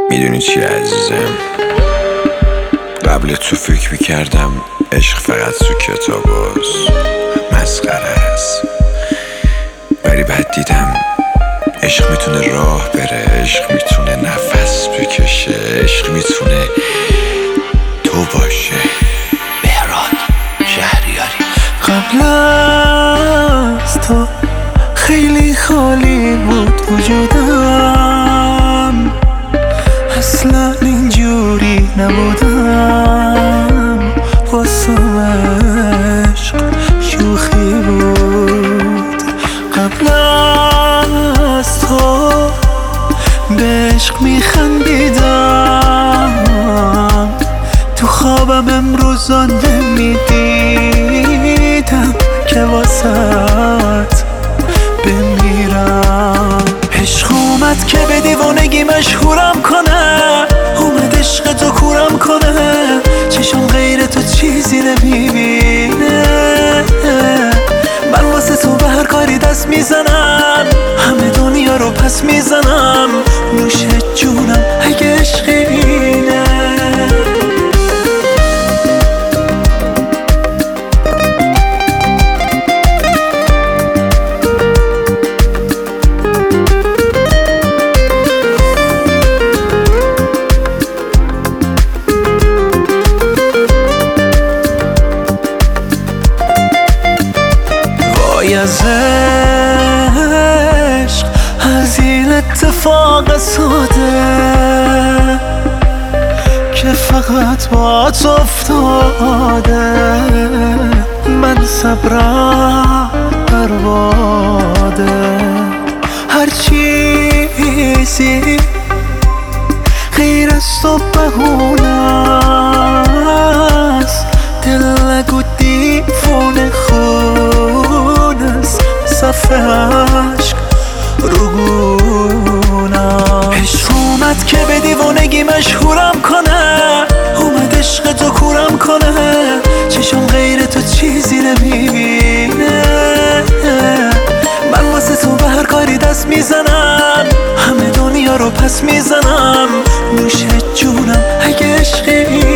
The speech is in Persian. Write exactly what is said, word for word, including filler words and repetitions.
میدونی چی عزیزم، قبل تو فکر میکردم عشق فقط تو کتاب هست، مسخره است. ولی بعد دیدم عشق میتونه راه بره، عشق میتونه نفس بکشه، عشق میتونه تو باشه. بهراد شهریاری. قبل از تو خیلی خالی بود وجودم، اصلا اینجوری نبودم، واسم عشق شوخی بود. قبل از تو به عشق میخندیدم، تو خوابم امروزا نمیدیدم که واسط بمیرم. عشق اومد که به دیوانگی مشهورم کنه، اومد عشق تو کورم کنه، چشم غیر تو چیزی نمیبینه. من واسه تو به هر کاری دست میزنم، همه دنیا رو پس میزنم، نوش جونم اگه عشق اینه. از عشق، از این اتفاق ساده که فقط با تو افتاده، من صبرم برباده. هر چیزی غیر از تو بهونه است، دل نگو دیوونه خونه است، صف عشق روگونم. عشق اومد که به دیوانگی مشهورم کنه، اومد عشق تو کورم کنه، چشم غیر تو چیزی نمیبینه. من واسه تو به هر کاری دست میزنم، همه دنیا رو پس میزنم، نوش جونم اگه عشقی